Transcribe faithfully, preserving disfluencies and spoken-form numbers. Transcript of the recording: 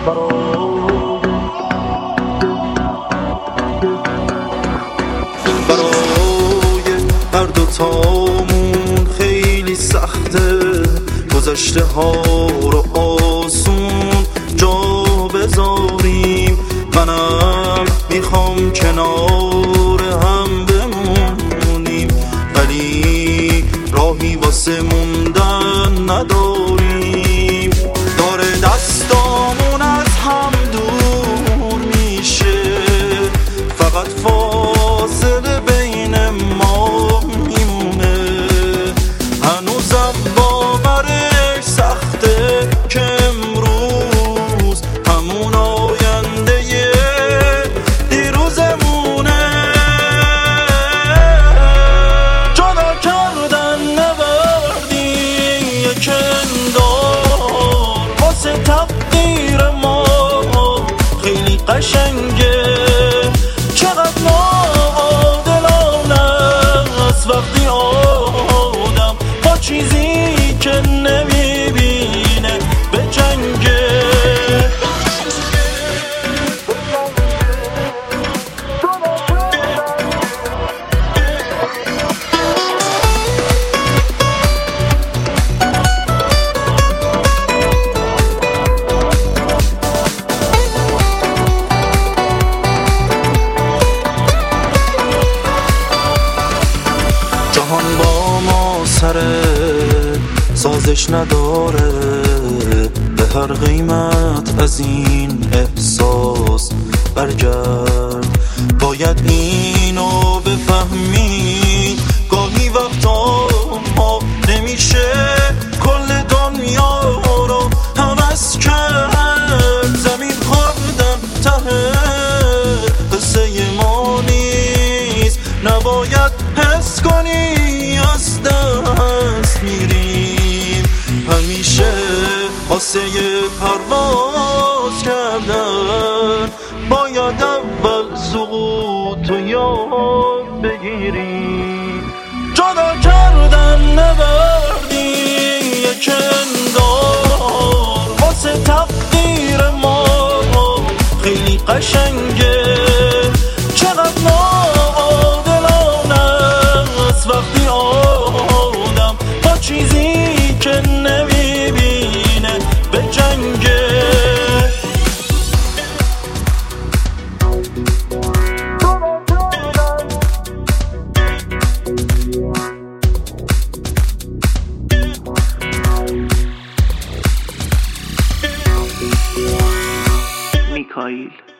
برای هر دوتامون خیلی سخته گذشته ها رو آسون جا بذاریم. منم میخوام کنار هم بمونیم ولی راهی واسه موندن نداریم. داره دستامون از هم دور میشه، فقط فاصله بین ما میمونه. هنوزم باورش سخته که امروز همون آینده دیروزمونه. جدا کردن نبردی یک اندار واسه تقدیر ما خیلی قشنگه. چقدر ناعادلانه است وقتی آدم با چیزی که نمیبینه به جنگه. جهان با ما سره سازش نداره، به هر قیمت از این احساس برگرد. باید اینو بفهمی گاهی وقتا ما نمیشه کل دنیا رو هوس کرد. زمین خوردن ته قصه ما نیست، نباید حس کنی از دست میریم. همیشه واسه پرواز کردن باید اول سقوط رو یاد بگیریم. جدا کردن نبردی یک اندار واسه تقدیر ما خیلی قشنگه. چقدر ناعادلانه است وقتی آدم با چیزی که نمیبینه به جنگه. میکائیل